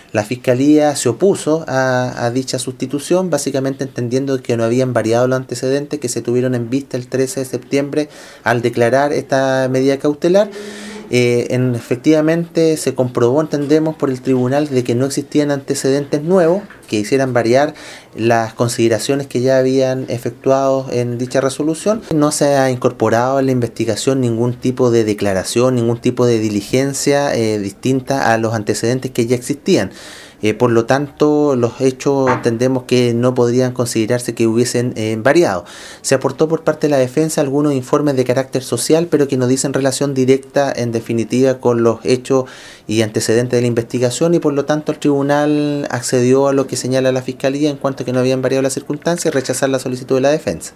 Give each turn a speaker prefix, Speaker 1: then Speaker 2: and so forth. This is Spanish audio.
Speaker 1: La Fiscalía se opuso a dicha sustitución, básicamente entendiendo que no habían variado los antecedentes que se tuvieron en vista el 13 de septiembre al declarar esta medida cautelar. Efectivamente se comprobó, entendemos, por el tribunal de que no existían antecedentes nuevos que hicieran variar las consideraciones que ya habían efectuado en dicha resolución. No se ha incorporado en la investigación ningún tipo de declaración, ningún tipo de diligencia distinta a los antecedentes que ya existían. Por lo tanto, los hechos entendemos que no podrían considerarse que hubiesen variado. Se aportó por parte de la defensa algunos informes de carácter social, pero que no dicen relación directa, en definitiva, con los hechos y antecedentes de la investigación, y por lo tanto el tribunal accedió a lo que señala la Fiscalía en cuanto a que no habían variado las circunstancias y rechazar la solicitud de la defensa.